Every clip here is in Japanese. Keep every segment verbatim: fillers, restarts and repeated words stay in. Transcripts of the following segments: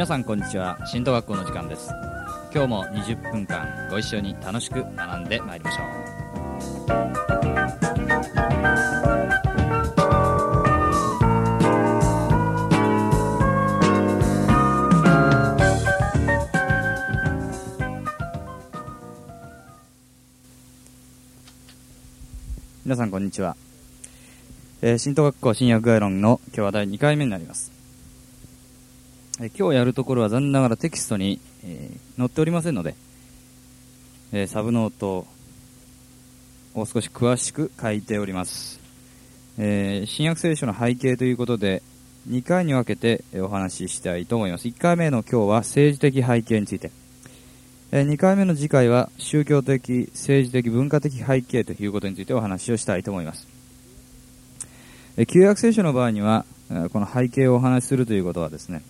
さんこんにちは。新都学校の時間です。今日もにじゅっぷんかんご一緒に楽しく学んでまいりましょう。皆さんこんにちは。えー、新都学校新約概論の今日はだいにかいめになります。えー、今日やるところは残念ながらテキストに、えー、載っておりませんので、えー、サブノートを少し詳しく書いております。えー、新約聖書の背景ということでにかいに分けてお話ししたいと思います。いっかいめの今日は政治的背景について、えー、にかいめの次回は宗教的、政治的、文化的背景ということについてお話をしたいと思います。えー、旧約聖書の場合にはこの背景をお話しするということはですね、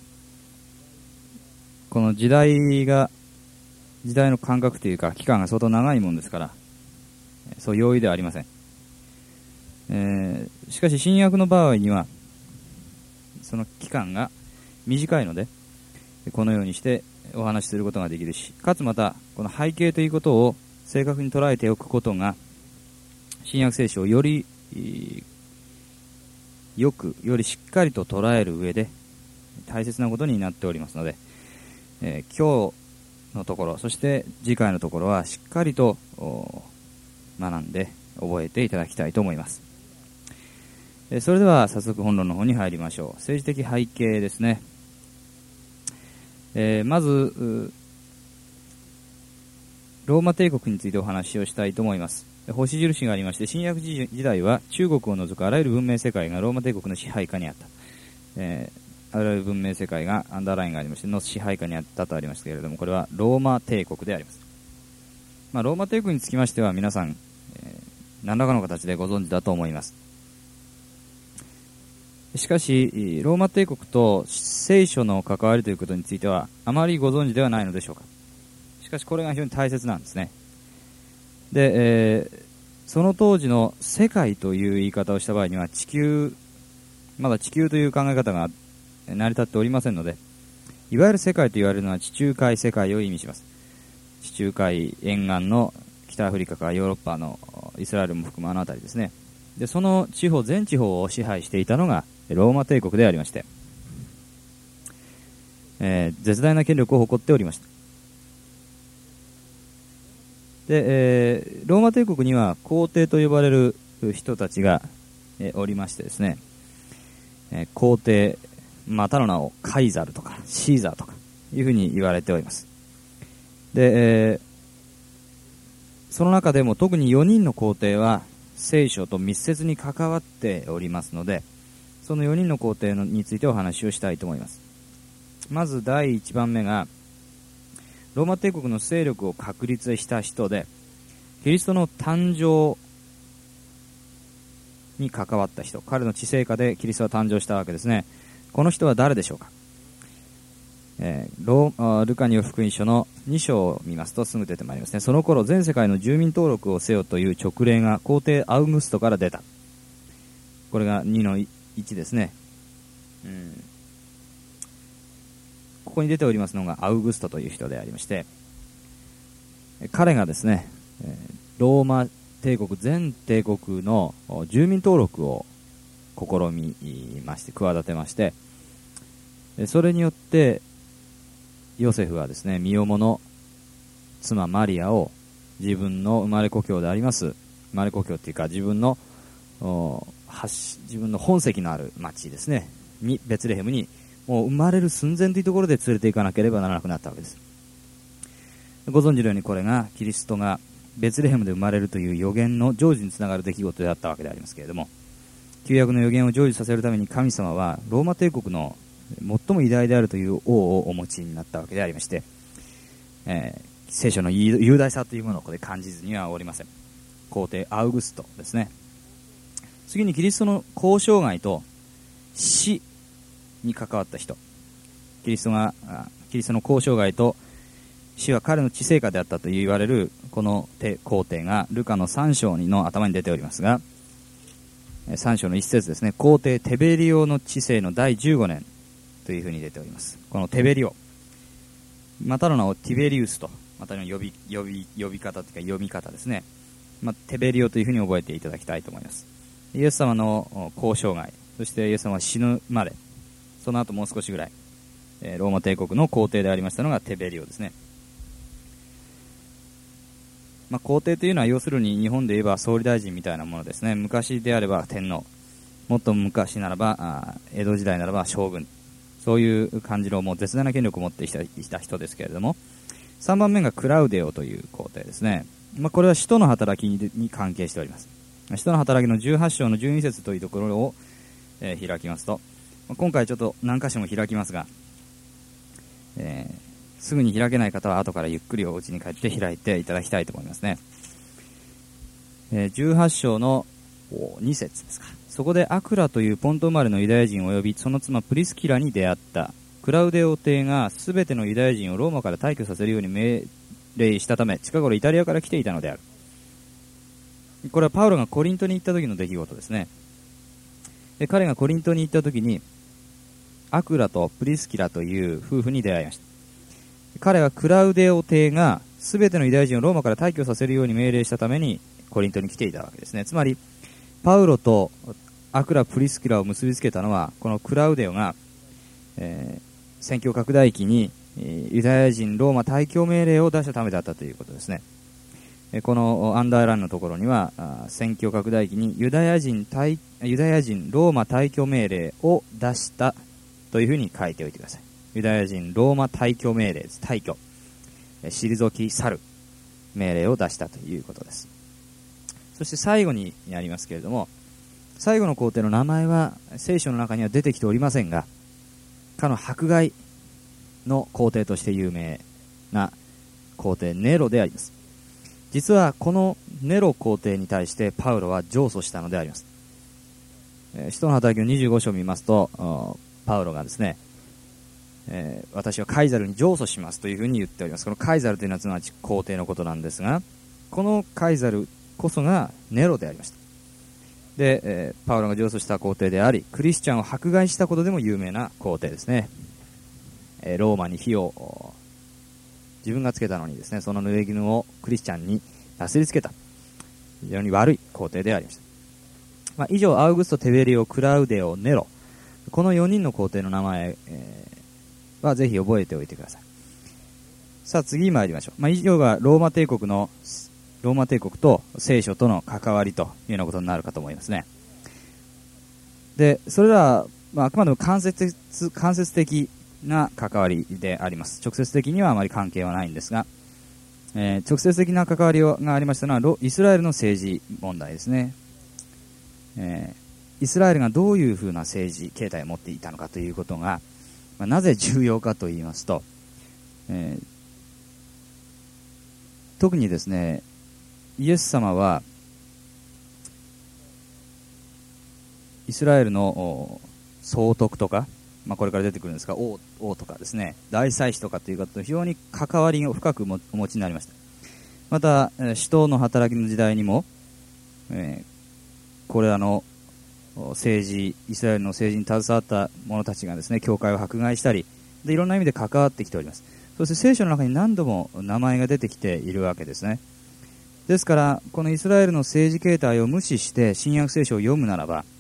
この時代が時代の感覚というか期間が相当長いもんですからそう容易ではありません。えー、しかし新約の場合にはその期間が短いのでこのようにしてお話しすることができるし、かつまたこの背景ということを正確に捉えておくことが新約聖書をよりよくよりしっかりと捉える上で大切なことになっておりますので、えー、今日のところそして次回のところはしっかりと学んで覚えていただきたいと思います。えー、それでは早速本論の方に入りましょう。政治的背景ですね。えー、まずローマ帝国についてお話をしたいと思います。星印がありまして、新約時代は中国を除くあらゆる文明世界がローマ帝国の支配下にあった、えー、あらゆる文明世界がアンダーラインがありましての支配下にあったとありましたけれども、これはローマ帝国であります。まあ、ローマ帝国につきましては皆さん、えー、何らかの形でご存知だと思います。しかしローマ帝国と聖書の関わりということについてはあまりご存知ではないのでしょうか。しかしこれが非常に大切なんですね。で、えー、その当時の世界という言い方をした場合には地球まだ地球という考え方が成り立っておりませんので、いわゆる世界と言われるのは地中海世界を意味します。地中海沿岸の北アフリカからヨーロッパのイスラエルも含むあの辺りですね。でその地方全地方を支配していたのがローマ帝国でありまして、えー、絶大な権力を誇っておりました。で、えー、ローマ帝国には皇帝と呼ばれる人たちが、えー、おりましてですね、えー、皇帝またの名をカイザルとかシーザーとかいうふうに言われております。で、えー、その中でも特によにんの皇帝は聖書と密接に関わっておりますので、そのよにんの皇帝についてお話をしたいと思います。まずだいいちばんめがローマ帝国の勢力を確立した人で、キリストの誕生に関わった人、彼の治世下でキリストは誕生したわけですね。この人は誰でしょうか。えー、ロールカによる福音書のに章を見ますとすぐ出てまいりますね。その頃全世界の住民登録をせよという勅令が皇帝アウグストから出た。これがにのいちですね。うんここに出ておりますのがアウグストという人でありまして、彼がですねローマ帝国全帝国の住民登録を試みまして企てまして、それによってヨセフはですね身重の妻マリアを自分の生まれ故郷であります生まれ故郷っていうか自分の自分の本籍のある町ですねにベツレヘムにもう生まれる寸前というところで連れて行かなければならなくなったわけです。ご存知のようにこれがキリストがベツレヘムで生まれるという予言の成就につながる出来事であったわけでありますけれども、旧約の予言を成就させるために神様はローマ帝国の最も偉大であるという王をお持ちになったわけでありまして、えー、聖書の雄大さというものをここで感じずにはおりません。皇帝アウグストですね。次にキリストの交渉外と死に関わった人、キリストがキリストの交渉外と死は彼の治世下であったと言われるこの皇帝がルカのさん章の頭に出ておりますが、さん章の一節ですね。皇帝テベリオの治世のだいじゅうごねんというふうに出ております。このテベリオまたの名をティベリウスと、またの呼び、呼び、呼び方というか読み方ですね。まあ、テベリオというふうに覚えていただきたいと思います。イエス様の交渉外、そしてイエス様は死ぬまで、その後もう少しぐらい、えー、ローマ帝国の皇帝でありましたのがテベリオですね。まあ、皇帝というのは要するに日本で言えば総理大臣みたいなものですね。昔であれば天皇、もっと昔ならばあ江戸時代ならば将軍、そういう感じのもう絶大な権力を持ってきた人ですけれども、さんばんめがクラウデオという皇帝ですね。まあ、これは使徒の働き に, に関係しております。使徒の働きのじゅうはち章のじゅうに節というところを、えー、開きますと、今回ちょっと何箇所も開きますが、えー、すぐに開けない方は後からゆっくりお家に帰って開いていただきたいと思いますね。えー、じゅうはち章のに節ですか。そこでアクラというポント生まれのユダヤ人を呼び、その妻プリスキラに出会った。クラウデオ帝がすべてのユダヤ人をローマから退去させるように命令したため、近頃イタリアから来ていたのである。これはパウロがコリントに行った時の出来事ですね。で、彼がコリントに行った時にアクラとプリスキラという夫婦に出会いました。彼はクラウデオ帝がすべてのユダヤ人をローマから退去させるように命令したためにコリントに来ていたわけですね。つまりパウロとアクラ、プリスキラを結びつけたのは、このクラウデオが、えー、宣教拡大期にユダヤ人ローマ退去命令を出したためだったということですね。このアンダーラインのところには、宣教拡大期にユダヤ人退ユダヤ人ローマ退去命令を出したというふうに書いておいてください。ユダヤ人ローマ退去命令です。退去、退き去る命令を出したということです。そして最後にありますけれども、最後の皇帝の名前は聖書の中には出てきておりませんが、かの迫害の皇帝として有名な皇帝ネロであります。実はこのネロ皇帝に対してパウロは上訴したのであります。使徒の働きのにじゅうご章を見ますと、パウロがですね、えー、私はカイザルに上訴しますというふうに言っております。このカイザルというのはすなわち皇帝のことなんですが、このカイザルこそがネロでありました。で、えー、パウロが上訴した皇帝であり、クリスチャンを迫害したことでも有名な皇帝ですね。えー、ローマに火を自分がつけたのにですね、その濡れ衣をクリスチャンになすりつけた非常に悪い皇帝でありました。まあ、以上アウグスト、テベリオ、クラウデオ、ネロ、このよにんの皇帝の名前、えー、はぜひ覚えておいてください。さあ次参りましょう。まあ、以上がローマ帝国のローマ帝国と聖書との関わりというようなことになるかと思いますね。で、それらは、まあ、あくまでも間接、間接的な関わりであります。直接的にはあまり関係はないんですが、えー、直接的な関わりがありましたのはイスラエルの政治問題ですね。えー、イスラエルがどういうふうな政治形態を持っていたのかということが、まあ、なぜ重要かと言いますと、えー、特にですね、イエス様はイスラエルの総督とか、まあ、これから出てくるんですが 王, 王とかですね、大祭司とかという方と非常に関わりを深くお持ちになりました。また使徒の働きの時代にも、えーこれらの政治、イスラエルの政治に携わった者たちがですね、教会を迫害したりで、いろんな意味で関わってきております。そして聖書の中に何度も名前が出てきているわけですね。ですからこのイスラエルの政治形態を無視して新約聖書を読むならば、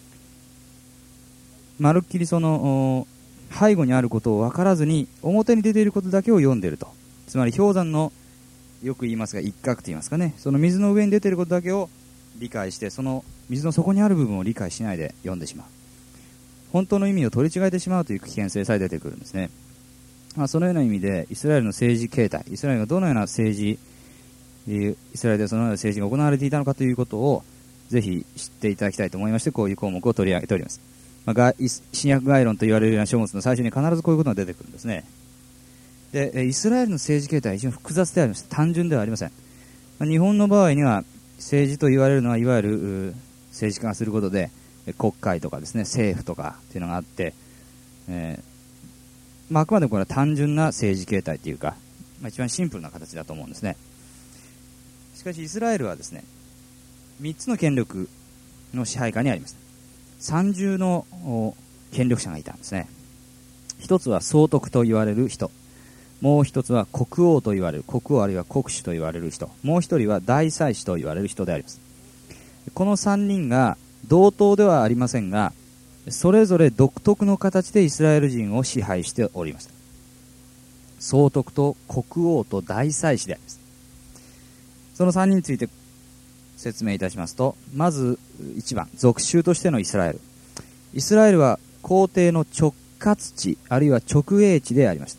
まるっきりその背後にあることを分からずに表に出ていることだけを読んでいると。つまり氷山のよく言いますが一角と言いますかね、その水の上に出ていることだけを理解して、その水の底にある部分を理解しないで読んでしまう、本当の意味を取り違えてしまうという危険性さえ出てくるんですね。まあ、そのような意味でイスラエルの政治形態、イスラエルがどのような政治、イスラエルでそのような政治が行われていたのかということをぜひ知っていただきたいと思いまして、こういう項目を取り上げております。まあ、新約概論と言われるような書物の最初に必ずこういうことが出てくるんですね。で、イスラエルの政治形態は非常に複雑でありまして、単純ではありません。まあ、日本の場合には政治と言われるのはいわゆる政治家がすることで国会とかですね、政府とかっていうのがあって、えーまあ、あくまでもこれは単純な政治形態というか、まあ、一番シンプルな形だと思うんですね。しかしイスラエルはですね、みっつの権力の支配下にありました。三重の権力者がいたんですね。一つは総督と言われる人、 もう一つは国王と言われる、国王あるいは国主と言われる人、もう一人は大祭司と言われる人であります。この三人が同等ではありませんが、それぞれ独特の形でイスラエル人を支配しておりました。総督と国王と大祭司であります。その三人について説明いたしますと、まずいちばん、属州としてのイスラエル。イスラエルは皇帝の直轄地あるいは直営地でありました。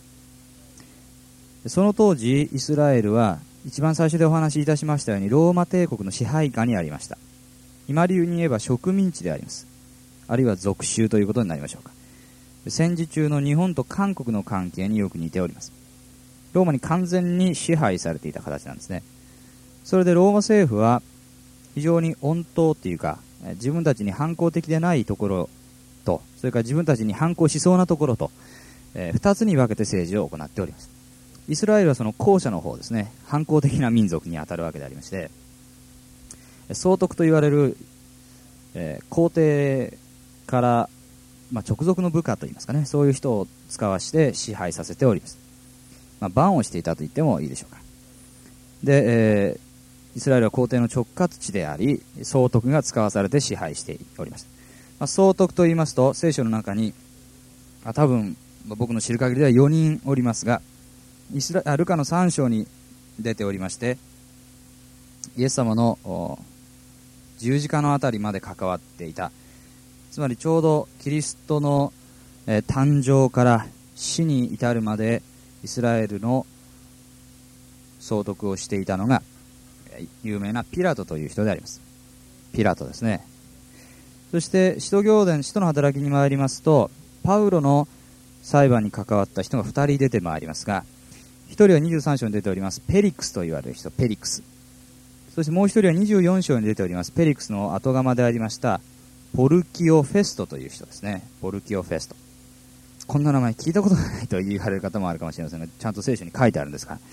その当時イスラエルは一番最初でお話しいたしましたようにローマ帝国の支配下にありました。今流に言えば植民地であります。あるいは属州ということになりましょうか。戦時中の日本と韓国の関係によく似ております。ローマに完全に支配されていた形なんですね。それでローマ政府は非常に穏当というか、自分たちに反抗的でないところと、それから自分たちに反抗しそうなところと、えー、ふたつに分けて政治を行っております。イスラエルはその後者の方ですね、反抗的な民族に当たるわけでありまして、総督と言われる、えー、皇帝から、まあ、直属の部下といいますかね、そういう人を使わして支配させております。まあ、バンをしていたと言ってもいいでしょうか。で、えー、イスラエルは皇帝の直轄地であり、総督が使わされて支配しておりました。まあ、総督と言いますと、聖書の中に、あ多分、僕の知る限りではよにんおりますが、イスラあルカのさん章に出ておりまして、イエス様の十字架のあたりまで関わっていた、つまりちょうどキリストの、えー、誕生から死に至るまでイスラエルの総督をしていたのが有名なピラトという人であります。ピラトですね。そして使徒行伝、使徒の働きに参りますと、パウロの裁判に関わった人がふたり出てまいりますが、ひとりはにじゅうさん章に出ておりますペリクスと言われる人、ペリクス。そしてもうひとりはにじゅうよん章に出ておりますペリクスの後釜でありましたポルキオ・フェストという人ですね。ポルキオ・フェスト。こんな名前聞いたことがないと言われる方もあるかもしれませんが、ちゃんと聖書に書いてあるんですから、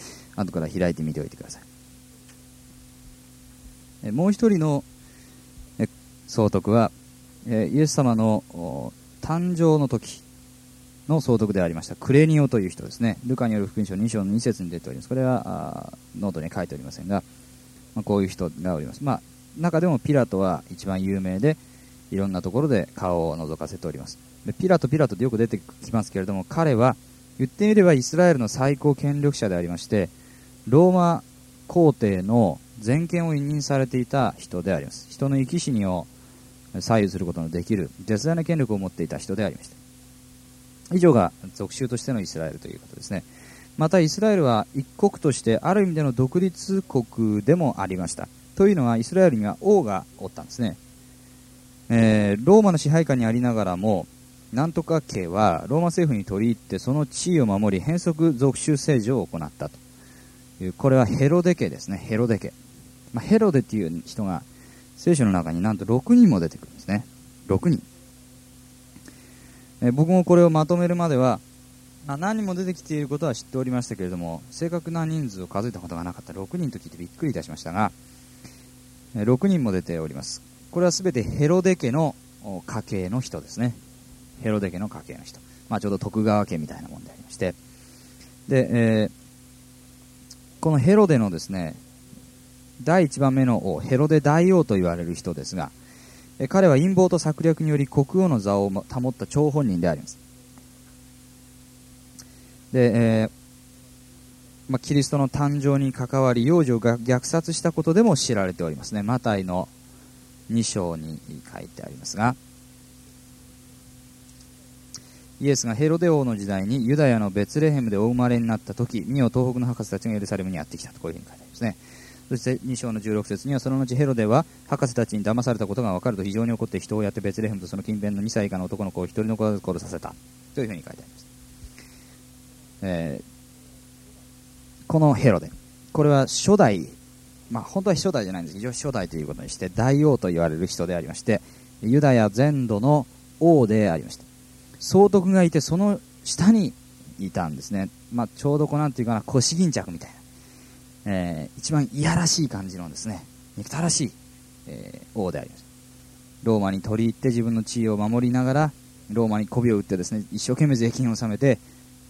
後から開いてみておいてください。えもう一人のえ総督は、えイエス様の誕生の時の総督でありましたクレニオという人ですね。ルカによる福音書に章のに節に出ております。これはノートに書いておりませんが、まあ、こういう人がおります。まあ、中でもピラトは一番有名で、いろんなところで顔を覗かせております。でピラトピラトってよく出てきますけれども、彼は言ってみればイスラエルの最高権力者でありまして、ローマ皇帝の全権を委任されていた人であります。人の生き死にを左右することのできる絶大な権力を持っていた人でありました。以上が属州としてのイスラエルということですね。またイスラエルは一国としてある意味での独立国でもありました。というのはイスラエルには王がおったんですね。えー、ローマの支配下にありながらも、なんとか家はローマ政府に取り入ってその地位を守り変則属州政治を行ったという、これはヘロデ家ですね。ヘロデ家、まあ、ヘロデっていう人が聖書の中になんとろくにんも出てくるんですね。ろくにん、えー、僕もこれをまとめるまでは、まあ、何人も出てきていることは知っておりましたけれども、正確な人数を数えたことがなかった。ろくにんと聞いてびっくりいたしましたが、えー、ろくにんも出ております。これはすべてヘロデ家の家系の人ですね。ヘロデ家の家系の人、まあ、ちょうど徳川家みたいなもんでありまして、で、えー、このヘロデのですねだいいちばんめの王、ヘロデ大王と言われる人ですが、え彼は陰謀と策略により国王の座を保った張本人であります。で、えーまあ、キリストの誕生に関わり幼児を虐殺したことでも知られておりますね。マタイのに章に書いてありますが、イエスがヘロデ王の時代にユダヤのベツレヘムでお生まれになった時、見よ東北の博士たちがエルサレムにやってきたと、こういうふうに書いてありますね。そしてに章のじゅうろく節には、その後ヘロデは博士たちに騙されたことが分かると非常に怒って人をやってベツレヘムとその近辺のにさい以下の男の子を一人の子を殺させたというふうに書いてあります。えー、このヘロデ、これは初代、まあ、本当は初代じゃないんですけど、初代ということにして大王と言われる人でありまして、ユダヤ全土の王でありました。総督がいてその下にいたんですね。まあ、ちょうどこうなんていうかな、腰巾着みたいな、えー、一番いやらしい感じのですね、憎たらしい、えー、王であります。ローマに取り入って自分の地位を守りながら、ローマに媚びを打ってですね、一生懸命税金を納めて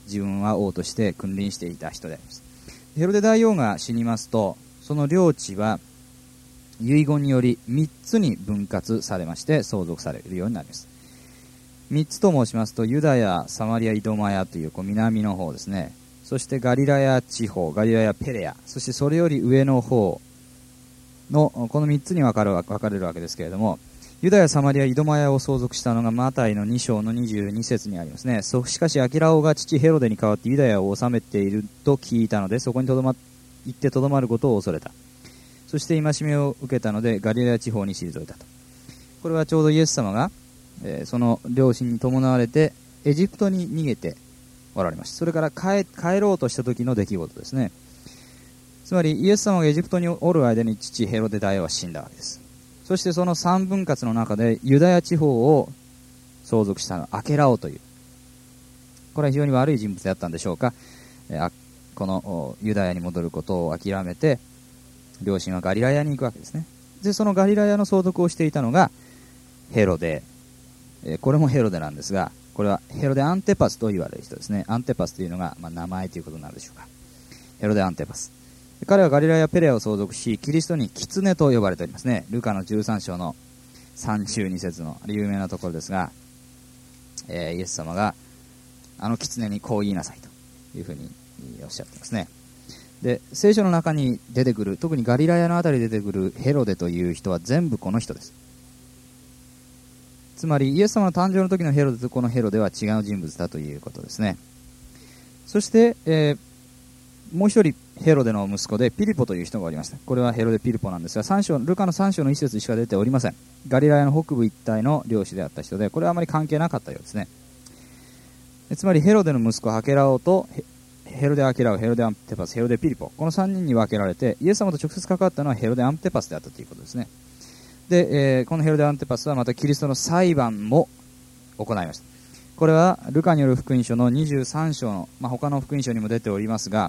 自分は王として君臨していた人であります。ヘロデ大王が死にますと、その領地は遺言によりみっつに分割されまして相続されるようになります。みっつと申しますと、ユダヤ、サマリア、イドマヤというこう南の方ですね。そしてガリラヤ地方、ガリラヤペレア、そしてそれより上の方のこのみっつに分かる分かれるわけですけれども、ユダヤ、サマリア、イドマヤを相続したのがマタイのに章のにじゅうに節にありますね。そしかしアキラ王が父ヘロデに代わってユダヤを治めていると聞いたので、そこにとどま行ってとどまることを恐れた。そして戒めを受けたのでガリラヤ地方に退いたと。これはちょうどイエス様が、えー、その両親に伴われてエジプトに逃げておられました。それから 帰, 帰ろうとした時の出来事ですね。つまりイエス様がエジプトにおる間に父ヘロデ大王は死んだわけです。そしてその三分割の中でユダヤ地方を相続したのはアケラオという、これは非常に悪い人物であったんでしょうか。えー、このユダヤに戻ることを諦めて両親はガリラヤに行くわけですね。でそのガリラヤの相続をしていたのがヘロデ、えー、これもヘロデなんですが、これはヘロデアンテパスと言われる人ですね。アンテパスというのが、まあ、名前ということになるでしょうか。ヘロデアンテパス、彼はガリラヤペレアを相続し、キリストに狐と呼ばれておりますね。ルカのじゅうさん章のさんじゅうに節の有名なところですが、えー、イエス様があの狐にこう言いなさいというふうにおっしゃっていますね。で聖書の中に出てくる、特にガリラヤのあたりで出てくるヘロデという人は全部この人です。つまりイエス様の誕生の時のヘロデとこのヘロデは違う人物だということですね。そして、えー、もう一人ヘロデの息子でピリポという人がおりました。これはヘロデピリポなんですが、さん章ルカのさん章の一節しか出ておりません。ガリラヤの北部一帯の領主であった人で、これはあまり関係なかったようですね。つまりヘロデの息子アケラオとヘロデアケラオ、ヘロデアンテパス、ヘロデピリポ、このさんにんに分けられて、イエス様と直接関わったのはヘロデアンテパスであったということですね。で、えー、このヘロデアンテパスはまたキリストの裁判も行いました。これはルカによる福音書のにじゅうさん章の、まあ、他の福音書にも出ておりますが、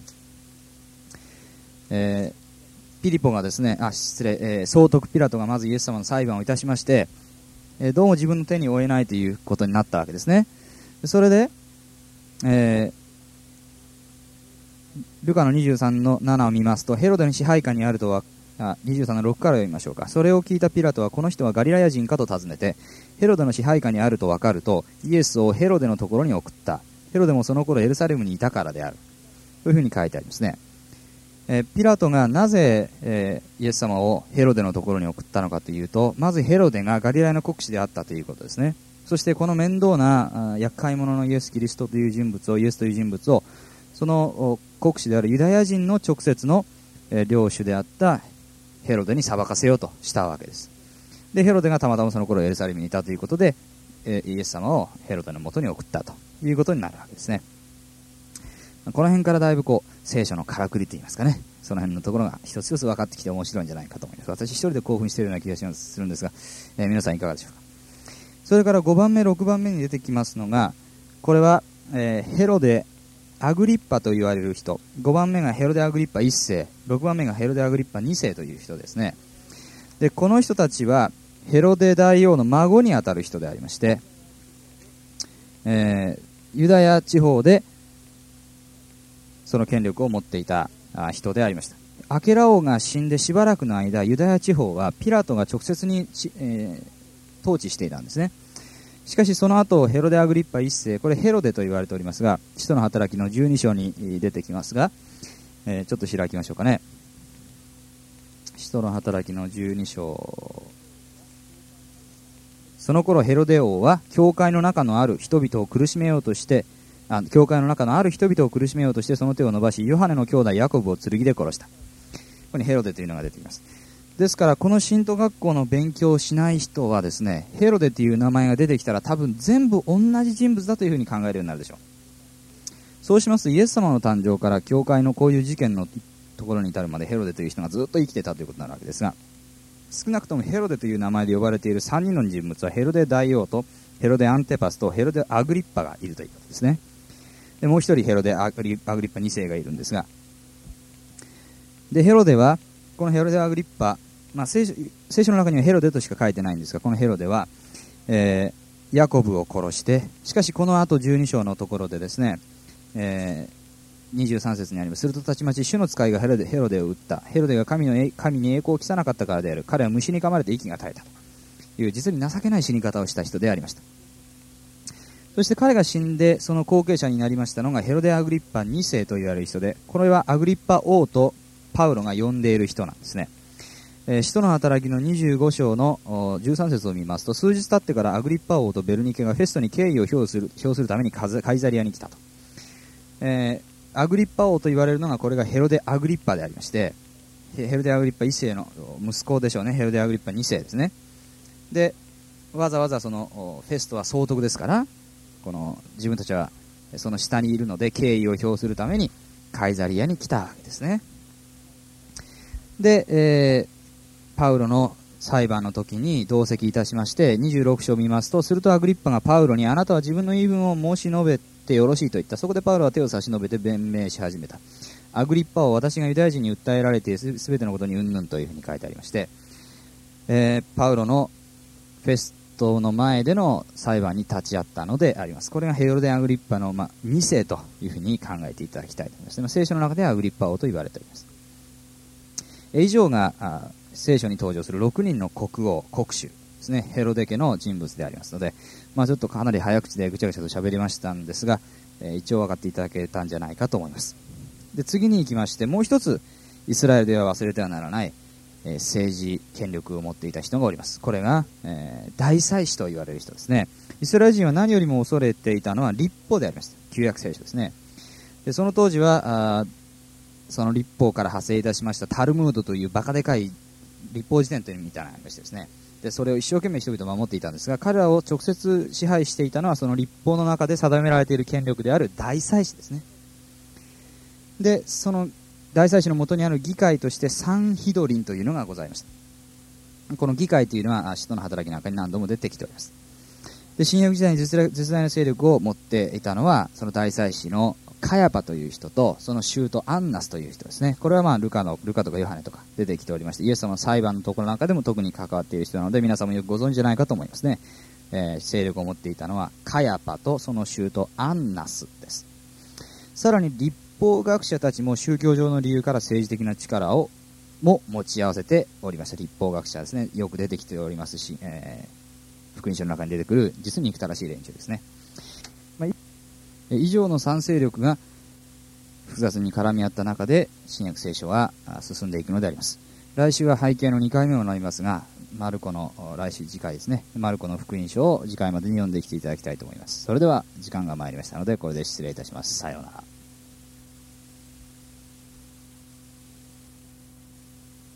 えー、ピリポがですね、あ、失礼、えー、総督ピラトがまずイエス様の裁判をいたしまして、えー、どうも自分の手に負えないということになったわけですね。それで、えー、ルカのにじゅうさんのななを見ますと、ヘロデの支配下にあるとは、あにじゅうさんのろくから読みましょうか。それを聞いたピラトは、この人はガリラヤ人かと尋ねて、ヘロデの支配下にあると分かると、イエスをヘロデのところに送った。ヘロデもその頃エルサレムにいたからである。というふうに書いてありますね。えー、ピラトがなぜ、えー、イエス様をヘロデのところに送ったのかというと、まずヘロデがガリラヤの国司であったということですね。そしてこの面倒な厄介者のイエス・キリストという人物を、イエスという人物を、その国司であるユダヤ人の直接の、えー、領主であったヘロデに裁かせようとしたわけです。でヘロデがたまたまその頃エルサレムにいたということで、えー、イエス様をヘロデのもとに送ったということになるわけですね。この辺からだいぶこう聖書のからくりといいますかね、その辺のところが一つ一つ分かってきて面白いんじゃないかと思います。私一人で興奮しているような気がしますするんですが、えー、皆さんいかがでしょうか。それからごばんめろくばんめに出てきますのが、これは、えー、ヘロデアグリッパと言われる人、ごばんめがヘロデアグリッパいっ世、ろくばんめがヘロデアグリッパに世という人ですね。でこの人たちはヘロデ大王の孫にあたる人でありまして、えー、ユダヤ地方でその権力を持っていた人でありました。アケラ王が死んでしばらくの間、ユダヤ地方はピラトが直接に、えー、統治していたんですね。しかしその後ヘロデアグリッパいっ世、これヘロデと言われておりますが、使徒の働きのじゅうに章に出てきますが、えー、ちょっと開きましょうかね。使徒の働きのじゅうに章。その頃ヘロデ王は教会の中のある人々を苦しめようとしてあ教会の中のある人々を苦しめようとしてその手を伸ばし、ヨハネの兄弟ヤコブを剣で殺した。ここにヘロデというのが出ています。ですからこの信徒学校の勉強をしない人はですね、ヘロデという名前が出てきたら多分全部同じ人物だというふうに考えるようになるでしょう。そうしますとイエス様の誕生から教会のこういう事件のところに至るまでヘロデという人がずっと生きていたということになるわけですが、少なくともヘロデという名前で呼ばれているさんにんの人物はヘロデ大王とヘロデアンテパスとヘロデアグリッパがいるということですね。でもう一人ヘロデアグリッパに世がいるんですが、でヘロデはこのヘロデアグリッパ、まあ、聖書、聖書の中にはヘロデとしか書いてないんですが、このヘロデは、えー、ヤコブを殺して、しかしこの後じゅうに章のところでですね、 えー、にじゅうさん節にあります。するとたちまち主の使いがヘロデ、ヘロデを撃った。ヘロデが神の神に栄光を期さなかったからである。彼は虫に噛まれて息が絶えたという実に情けない死に方をした人でありました。そして彼が死んでその後継者になりましたのがヘロデ・アグリッパに世と言われる人で、これはアグリッパ王とパウロが呼んでいる人なんですね。えー、使徒の働きのにじゅうご章のじゅうさん節を見ますと、数日経ってからアグリッパ王とベルニケがフェストに敬意を表する、表するためにカイザリアに来たと。えー、アグリッパ王と言われるのがこれがヘロデ・アグリッパでありまして、ヘロデ・アグリッパい世の息子でしょうね。ヘロデ・アグリッパに世ですね。で、わざわざそのフェストは総督ですから、この自分たちはその下にいるので敬意を表するためにカイザリアに来たわけですね。で、えー、パウロの裁判の時に同席いたしまして、にじゅうろく章を見ますと、するとアグリッパがパウロに、あなたは自分の言い分を申し述べてよろしいと言った。そこでパウロは手を差し伸べて弁明し始めた。アグリッパを私がユダヤ人に訴えられてすべてのことにうんぬんというふうに書いてありまして、えー、パウロのフェストの前での裁判に立ち会ったのであります。これがヘロデ・アグリッパの、まあ、に世というふうに考えていただきたいと思います。まあ、聖書の中ではアグリッパ王と言われております。以上があ聖書に登場するろくにんの国王、国主ですね、ヘロデ家の人物でありますので、まあ、ちょっとかなり早口でぐちゃぐちゃと喋りましたんですが、えー、一応分かっていただけたんじゃないかと思います。で、次に行きまして、もう一つイスラエルでは忘れてはならないえー、政治権力を持っていた人がおります。これが、えー、大祭司と言われる人ですね。イスラエル人は何よりも恐れていたのは律法でありました。旧約聖書ですね。で、その当時はあその律法から派生いたしましたタルムードというバカでかい律法辞典というみたいなのがありましてですね。で、それを一生懸命人々は守っていたんですが、彼らを直接支配していたのはその律法の中で定められている権力である大祭司ですね。で、その大祭司の元にある議会としてサンヒドリンというのがございました。この議会というのは使徒の働きの中に何度も出てきております。で、新約時代に絶大な勢力を持っていたのはその大祭司のカヤパという人とその舅アンナスという人ですね。これはまあルカのルカとかヨハネとか出てきておりまして、イエス様の裁判のところなんかでも特に関わっている人なので皆さんもよくご存知じゃないかと思いますね。えー、勢力を持っていたのはカヤパとその舅アンナスです。さらに立立法学者たちも宗教上の理由から政治的な力をも持ち合わせておりました。立法学者ですね、よく出てきておりますし、えー、福音書の中に出てくる実に憎たらしい連中ですね。まあ、以上の三勢力が複雑に絡み合った中で新約聖書は進んでいくのであります。来週は背景のにかいめをなりますが、マルコの来週次回ですね、マルコの福音書を次回までに読んできていただきたいと思います。それでは時間が参りましたのでこれで失礼いたします。さようなら。